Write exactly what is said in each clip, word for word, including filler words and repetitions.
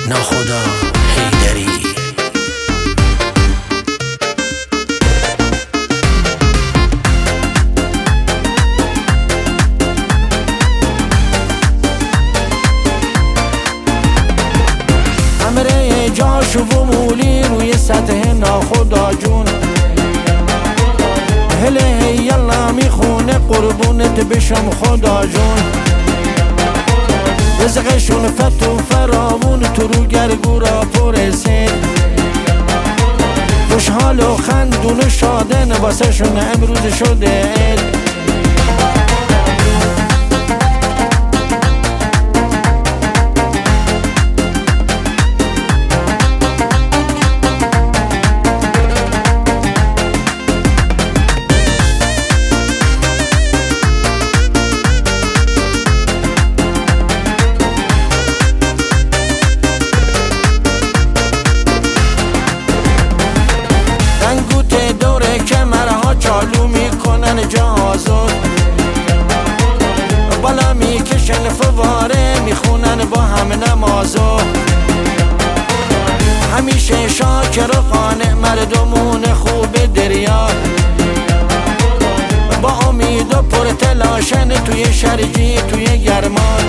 ناخدا حیدری. امره جاشو و مولی روی سطح ناخدا جون، هله یلا میخونه قربونت بشم خدا جون. رزقشون فت و فراوون تو رو گرگورا پرسید، خوشحال و خندون و شادن واسه شون امروز شده عید. چالو میکنن جهازو، بالا میکشن فواره میخونن با هم نمازو. همیشه شاکر و قانع مردمون خوب دریا، با امید و پر تلاشن توی شرجی توی گرمان.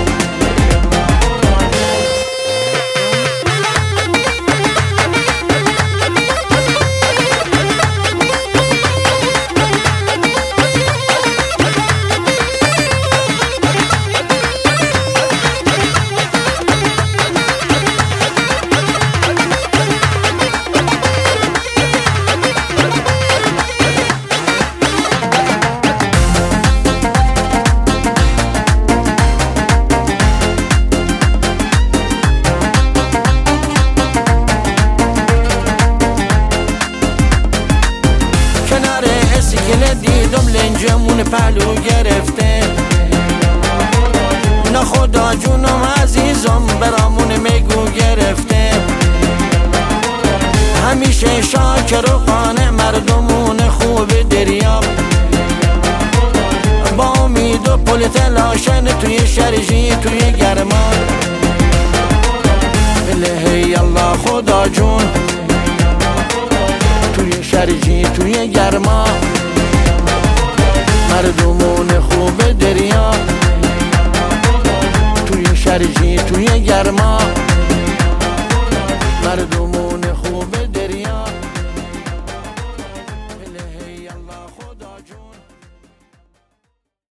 دیدم لنجمون پهلو گرفته، ناخدا جونم عزیزم برامون میگو گرفته. همیشه شاکر و قانع مردمون خوب دریاب، با امید و پل تلاشن توی